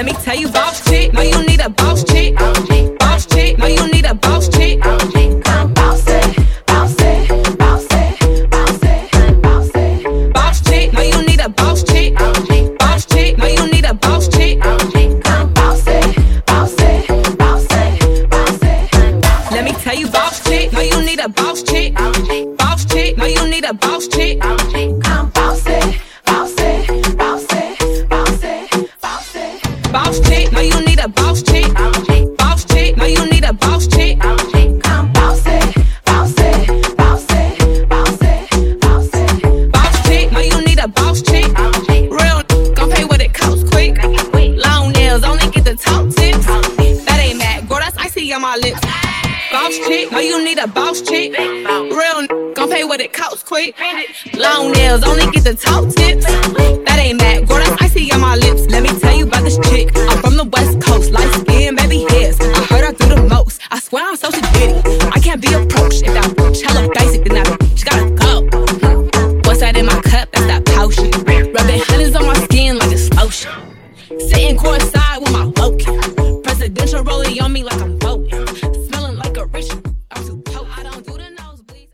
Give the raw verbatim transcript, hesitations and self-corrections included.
Let me tell you, boss chick. No, you need a boss chick. Boss chick. No, you need a boss chick. I'm bossy, bossy, bossy, bossy, bossy. Boss chick. No, you need a boss chick. Boss chick. No, you need a boss chick. I'm bossy, bossy, bossy, bossy. Let me tell you, boss chick. No, you need a boss chick. Boss chick. No, you need a boss chick. I'm bossy, bossy, bossy, bossy, bossy. Boss chick. No, you need a boss chick. Boss chick. No, you need a boss chick. I'm bossy, bossy, bossy, bossy, bossy. Boss chick. No, you need a boss chick. Real gon' pay what it costs quick. Long nails only get the top tips. That ain't mad, girl. That's icy on my lips. Boss chick. No, you need a boss chick. Real gon' pay what it costs quick. Long nails only get the top tips. That ain't mad, girl. That's icy on my lips. Let me tell you about this chick. I'm from the West Coast, light skin, baby hairs. I heard I do the most. I swear I'm so shitty. I can't be approached. If that bitch hella basic, then that bitch gotta go. What's that in my cup? That's that potion. Rubbing hundreds on my skin like it's lotion. Sitting courtside with my Woken. Presidential rolling on me like I'm voting.